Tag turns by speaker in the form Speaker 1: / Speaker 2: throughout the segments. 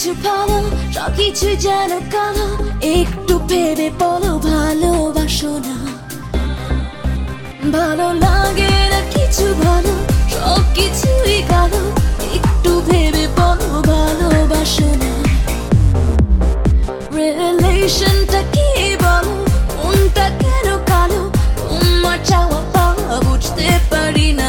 Speaker 1: কিছু ভালো সবকিছু যেন কালো একটু ভেবে বলো ভালোবাসো না ভালো লাগে না কিছু ভালো সবকিছুই কালো একটু ভেবে বলো ভালোবাসো না রিলেশনটা কি বলো কোনটা কেন কালো তোমার চাওয়া পাওয়া বুঝতে পারি না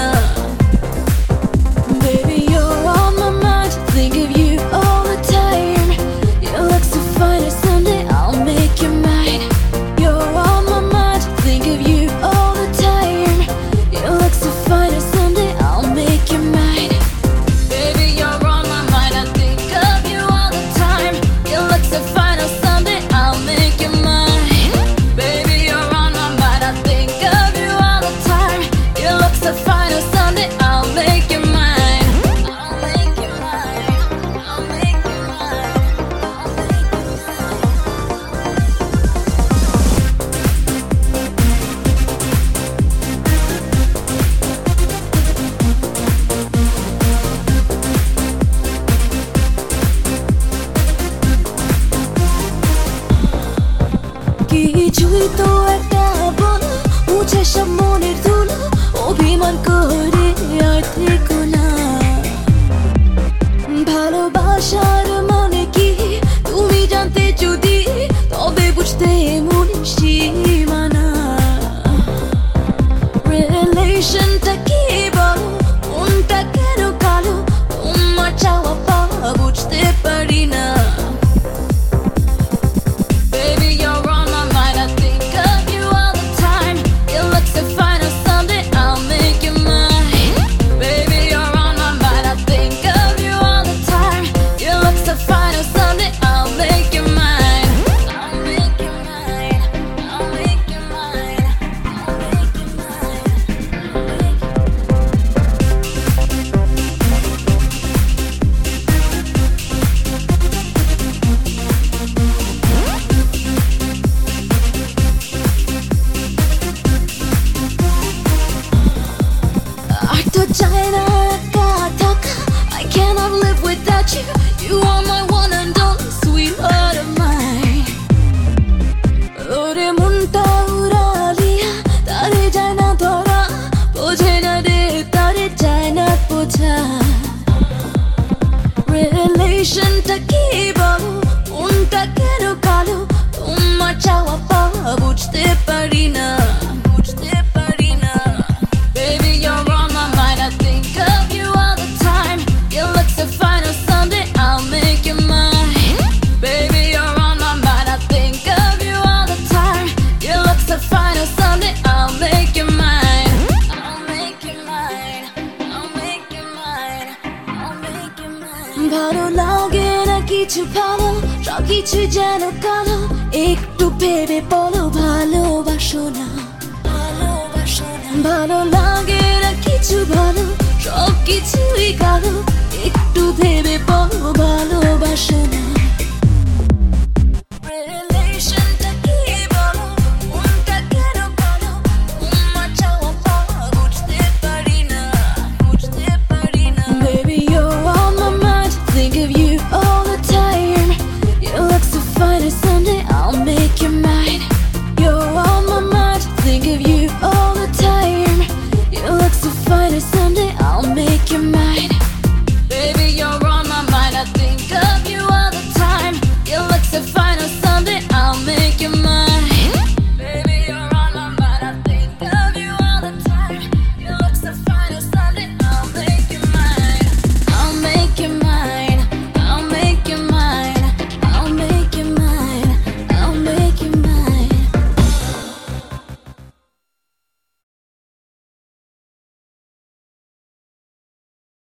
Speaker 1: Baby, you're on my mind, think of you all the time. You look so fine, and someday I'll make you mine. You're on my mind, think of you all the time. You look so fine, and someday I'll make you mine. Baby, you're on my mind, I think of you all the time. You look so fine, and someday I'll make you mine. Baby, you're on my mind, I think of you all the time. You look so fine, and someday I'll make you mine. কিছুই তো একটা বলো মুছে সব মনের ধুলো অভিমান করে আর থেকো না ভালোবাসার মানে কি তুমি জানতে যদি তবে বুঝতে মনে সীমানা রিলেশনটা কি বলো কোনটা কেন কালো তোমার চাওয়া পাওয়া বুঝতে পারি না I cannot live without you. You are my one and only sweetheart of mine. Ore munta uraliya, tare jai na dhora, bojhe na re tare jai na boja. Relation ta ki bolo, unta keno kalo, tumar chawa pawa bujhte pari na. Baby, you're on my mind, I think of you all the time. You look so fine, on Sunday I'll make you mine. Baby, you're on my mind, I think of you all the time. You look so fine, on Sunday I'll make you mine. I'll make you mine, I'll make you mine, I'll make you mine. ভালো লাগে না কিছু ভালো সবকিছু যেন কালো একটু ভেবে বলো ভালোবাসো না ভালো লাগে না কিছু ভালো সবকিছুই কালো একটু ভেবে